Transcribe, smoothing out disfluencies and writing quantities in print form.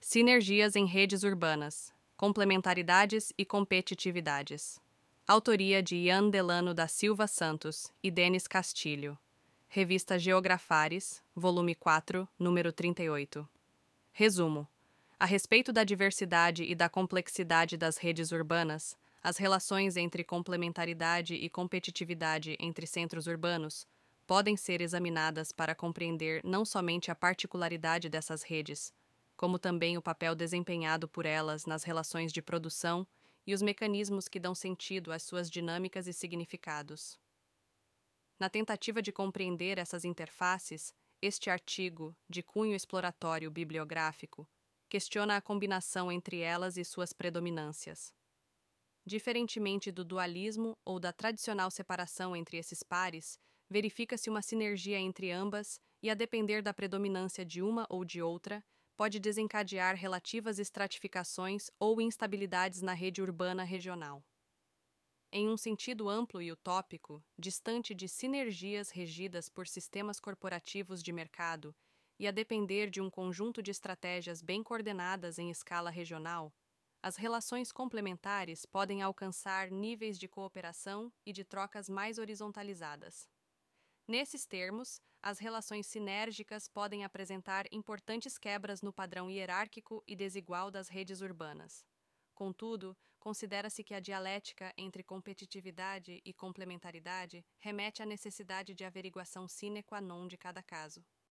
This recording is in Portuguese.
Sinergias em redes urbanas, complementaridades e competitividades. Autoria de Ian Delano da Silva Santos e Denis Castilho. Revista Geografares, volume 4, número 38. Resumo. A respeito da diversidade e da complexidade das redes urbanas, as relações entre complementaridade e competitividade entre centros urbanos podem ser examinadas para compreender não somente a particularidade dessas redes, como também o papel desempenhado por elas nas relações de produção e os mecanismos que dão sentido às suas dinâmicas e significados. Na tentativa de compreender essas interfaces, este artigo, de cunho exploratório bibliográfico, questiona a combinação entre elas e suas predominâncias. Diferentemente do dualismo ou da tradicional separação entre esses pares, verifica-se uma sinergia entre ambas e, a depender da predominância de uma ou de outra, pode desencadear relativas estratificações ou instabilidades na rede urbana regional. Em um sentido amplo e utópico, distante de sinergias regidas por sistemas corporativos de mercado e a depender de um conjunto de estratégias bem coordenadas em escala regional, as relações complementares podem alcançar níveis de cooperação e de trocas mais horizontalizadas. Nesses termos, as relações sinérgicas podem apresentar importantes quebras no padrão hierárquico e desigual das redes urbanas. Contudo, considera-se que a dialética entre competitividade e complementaridade remete à necessidade de averiguação sine qua non de cada caso.